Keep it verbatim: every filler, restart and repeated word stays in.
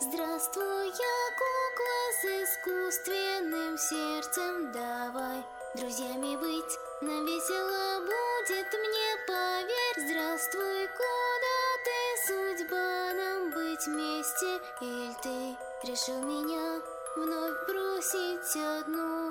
Здравствуй, я кукла с искусственным сердцем. Давай друзьями быть, нам весело будет, мне поверь. Здравствуй, куда ты, судьба нам быть вместе? Или ты решил меня вновь бросить одну?